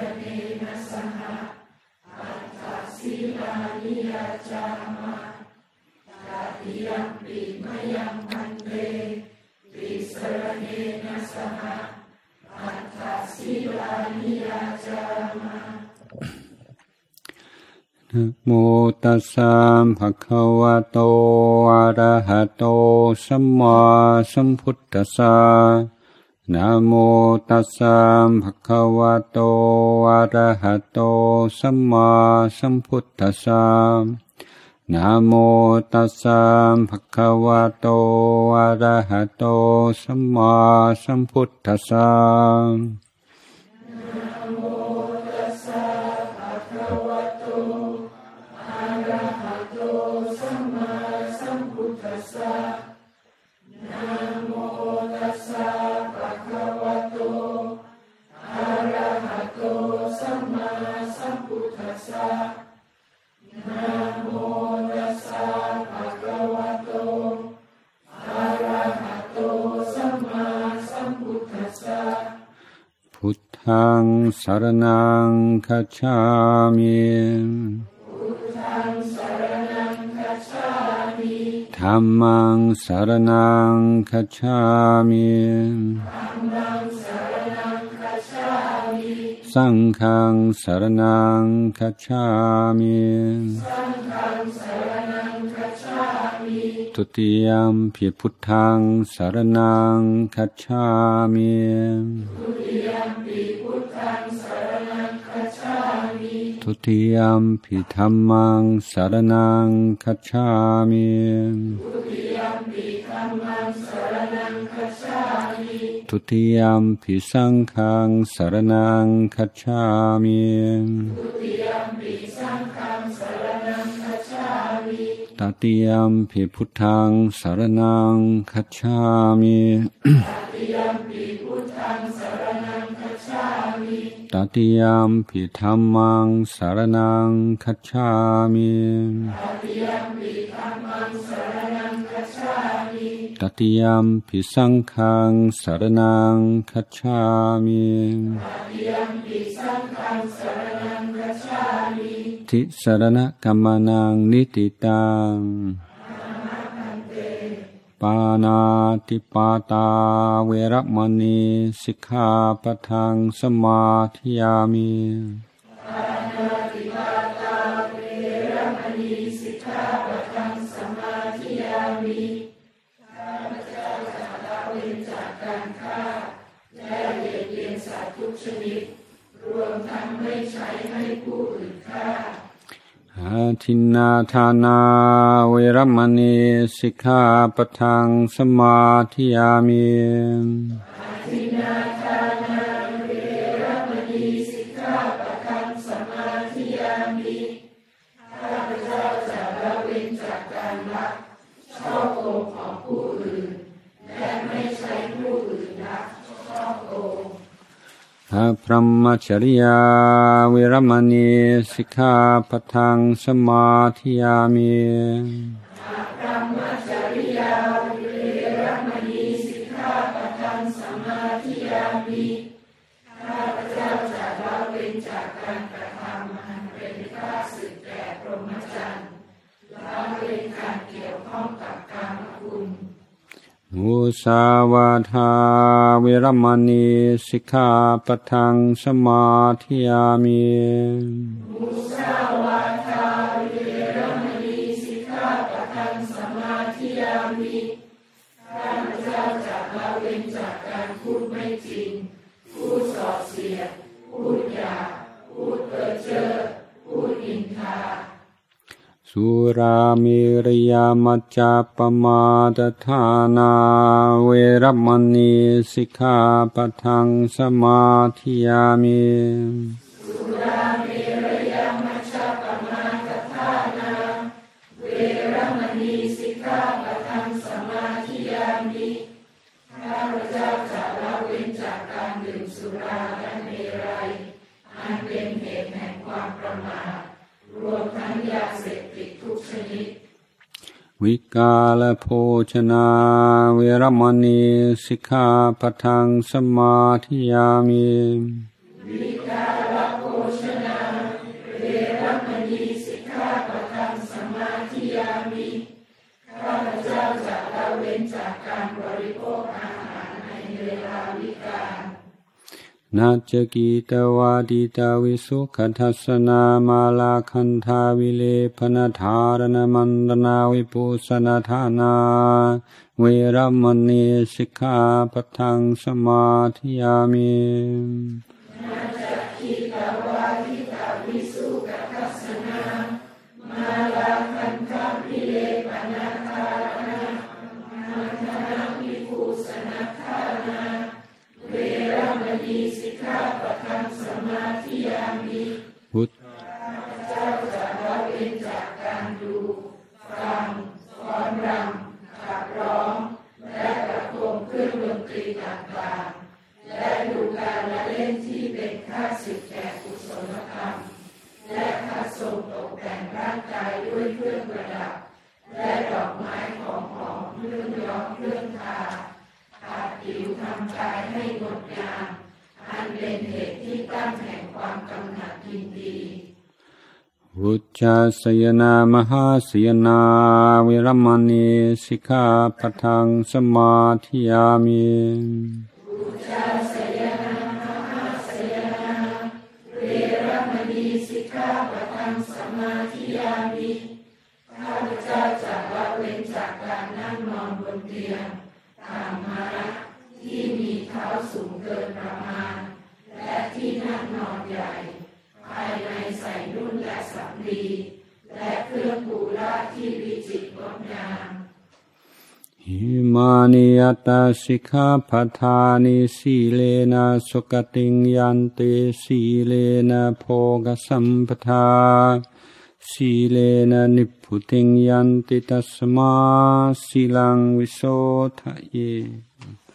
เนนะสหอัตถศีลานิยาจามะตติยัมปิมยังพันเตติสรเนนะสหอัตถศีลานิยาจามะนะโมตัสสะภะคะวะโตอะระหะโตสัมมาสัมพุทธัสสะนะโมตัสสะภะคะวะโตอะระหะโตสัมมาสัมพุทธัสสะนะโมตัสสะภะคะวะโตอะระหะโตสัมมาสัมพุทธัสสะพุทธังสรณังคัจฉามิธัมมังสรณังคัจฉามิสังฆังสรณังคัจฉามิทุติยัมปิพุทธังสรณังคัจฉามิทุติยัมปิธัมมังสรณังคัจฉามิทุติยัมปิสังฆังสรณังคัจฉามิตติยัมปิพุทธังสรณังคัจฉามิตติยัมปิธัมมังสรณังคัจฉามิตติยัมปิสังฆังสรณังคัจฉามิทิสรณกัมมนังนิติตังปานาติปาตาเวรมณีสิกขาปะทังสมาธิยามิอาทินนาทานาเวรมณีสิกขาปะทังสมาธิยามิอาทินนาทานาเวรมณีสิกขาปะทังสมาธิยามิข้าพเจ้าจะละเว้นจากการลักช่อโกงของผู้อื่นและไม่ใช้ผู้อื่นลักช่อโกงพรหมจริยาเวรมณีสิกขาปะทังสมาธิยามิพรหมจริยาเวรมณีสิกขาปะทังสมาธิยามิข้าพเจ้าจะละเว้นจากการกระทำอันเป็นข้าศึกแก่พรหมจรรย์ละเว้นการเกี่ยวข้องกับกามคุณมุสาวาทาเวรมณีสิกขาปะทังสมาธิยามิมุสาวาทาเวรมณีสิกขาปะทังสมาธิยามิข้าพเจ้าจะละเว้นจากการพูดไม่จริงพูดส่อเสียดพูดหยาบพูดเพ้อเจ้อพูดนินทาสุรามิรยามัจจาปมาทฐานาเวรมณีสิกขาปะทังสมาธิยามิสุรามิรยามัจจาปมาทฐานาเวรมณีสิกขาปะทังสมาธิยามิข้าพเจ้าจะละเว้นจากการดื่มสุราและเมรัยอันเป็นเหตุแห่งความประมาทรวมทั้งยาเสพติดทุกชนิดวิกาลโภชนาเวรมณีสิกขาปะทังสมาธิยามิวิกาลโภนาจกีตวาดิตาวิสุขทัสนามาลาคันธาวิเลปนาธารณมันดนาวิปุสนาธานาเวรมณีสิกขาปะทังสมาธิยามินาจกีตวาดิตาวิสุขทัสนามาลาคันธาวิเลปนาธารณมันดนาวิปุสนาธานาเวรมณีสิกขาปะทังสมาธิยามิพุทธเจ้าจะละเว้นจากการดูฟังฟ้อนรำขับร้องและประโคมเครื่องดนตรีต่างๆและดูการละเล่นที่เป็นข้าศึกแก่กุศลธรรมและข้าทรงตกแต่งร่างกายด้วยเครื่องประดับและดอกไม้ของหอมเครื่องย้อมเครื่องทาอาจผิวทำกายให้งดงามอันเป็นเหตุที่ตั้งแห่งความกำหนัดยินดีวุจจาสยนามหาสยนาเวรมณีสิกขาปะทังสมาธิยามิวุจจาสยนามหาสยนาเวรมณีสิกขาปะทังสมาธิยามิข้าพเจ้าจะละเว้นจากการนั่งนอนบนเตียงตามมาระที่มีเท้าสูงเกินประมาณและที่นั่งนอนใหญ่ภายในใส่นุ่นและสำลีและเครื่องปูราที่วิจิตรงดงามหิมานิยตาสิกขาปทานิสีเลนะสุกติงยันติสีเลนะโภกสัมปทาสีเลนะนิพพุติงยันติตัสมาสีลังวิโสทะเย